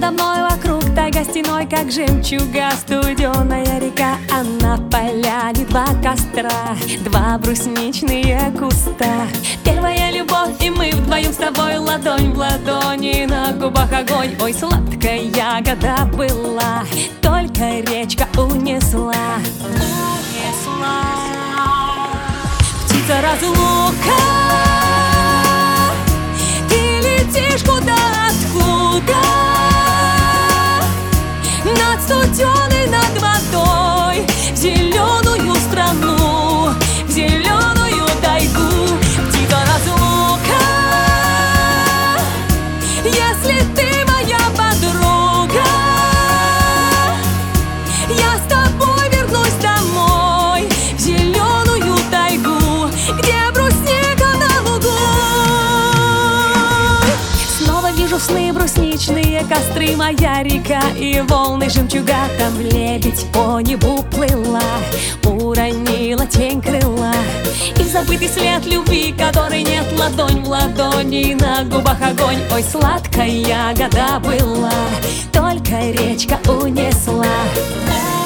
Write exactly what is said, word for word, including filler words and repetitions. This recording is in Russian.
надо мной вокруг тайга стеной, как жемчуга студеная река. А на поляне два костра, два брусничные куста. Первая любовь, и мы вдвоем с тобой, ладонь в ладони, на губах огонь. Ой, сладкая ягода была, только речка унесла. Унесла. Птица разлука, ты летишь куда, откуда? Над студеной, над водой, в зеленую страну, в зеленую тайгу. Птица разлука, если ты моя подруга, я с тобой вернусь домой, в зеленую тайгу, где брусника на лугу. Снова вижу сны брусничные костры, моя река и волны жемчуга. Там лебедь по небу плыла, уронила тень крыла, и забытый след любви, которой нет, ладонь в ладони, на губах огонь. Ой, сладкая ягода была, только речка унесла.